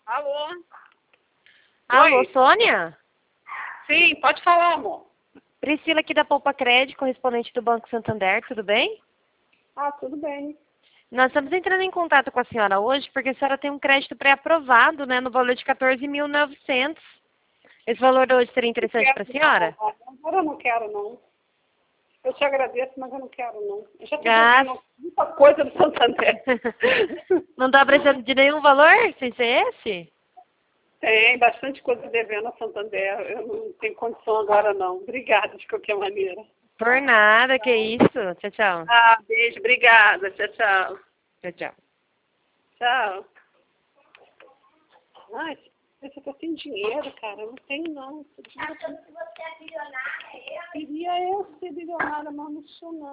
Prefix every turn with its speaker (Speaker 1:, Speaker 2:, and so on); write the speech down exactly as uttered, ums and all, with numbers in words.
Speaker 1: Alô?
Speaker 2: Alô,
Speaker 1: Oi?
Speaker 2: Sônia?
Speaker 1: Sim, pode falar, amor.
Speaker 2: Priscila aqui da Poupa Crédito, correspondente do Banco Santander, tudo bem?
Speaker 1: Ah, tudo bem.
Speaker 2: Nós estamos entrando em contato com a senhora hoje porque a senhora tem um crédito pré-aprovado, né, no valor de quatorze mil e novecentos. Esse valor hoje seria interessante para a senhora?
Speaker 1: Não, agora eu não quero, não. Eu te agradeço, mas eu não quero, não. Eu já estou
Speaker 2: Ah,
Speaker 1: devendo muita coisa do Santander.
Speaker 2: não está precisando de nenhum valor sem ser esse?
Speaker 1: Tem bastante coisa devendo ao Santander. Eu não tenho condição agora, não. Obrigada, de qualquer maneira.
Speaker 2: Por nada, que isso. Tchau, tchau.
Speaker 1: Ah, beijo. Obrigada. Tchau, tchau.
Speaker 2: Tchau, tchau.
Speaker 1: Tchau. Ai, você tá sem dinheiro, cara. Eu não tenho, não. Achando que você é bilionária. Eu queria eu ser bilionária, mas não sou, não.